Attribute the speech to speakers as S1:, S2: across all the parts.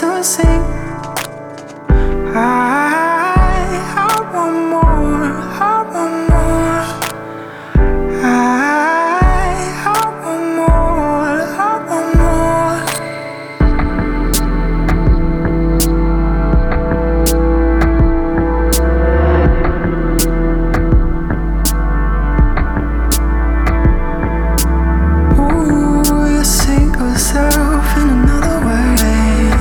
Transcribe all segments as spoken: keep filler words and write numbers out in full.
S1: to sing. I, I want more, I want more. I, I want more, I want more. Ooh, you see yourself in another way.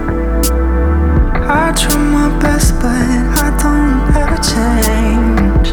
S1: I try my best, but I don't ever change.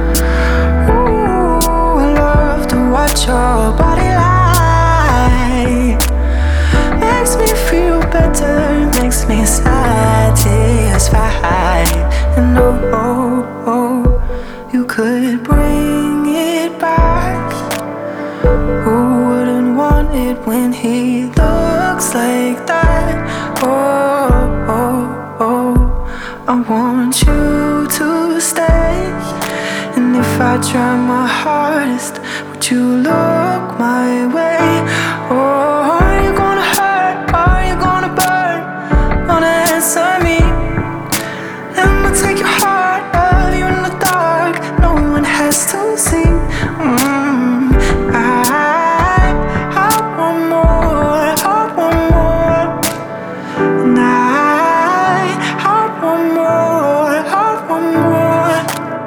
S1: Ooh, I love to watch your body lie. Makes me feel better, makes me satisfied. And oh, oh, oh, you could bring it back. Who wouldn't want it when he looks like that? Oh, oh, oh, I want you to stay. And if I try my hardest, would you look my way? Or are you gonna hurt? Are you gonna burn? Gonna answer me? I'ma take your heart, love you in the dark. No one has to see. Mm, I, I want more, I want more. And I, I want more, I want more.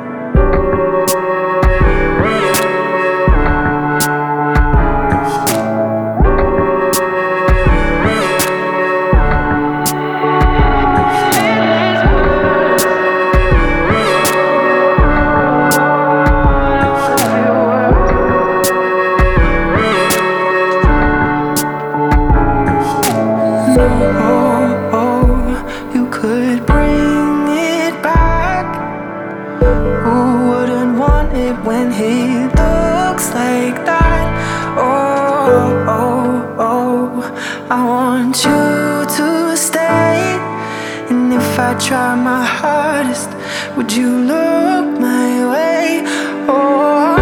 S1: Oh, oh, you could bring it back. Who wouldn't want it when he looks like that? Oh, oh, oh, I want you to stay. And if I try my hardest, would you look my way? Oh,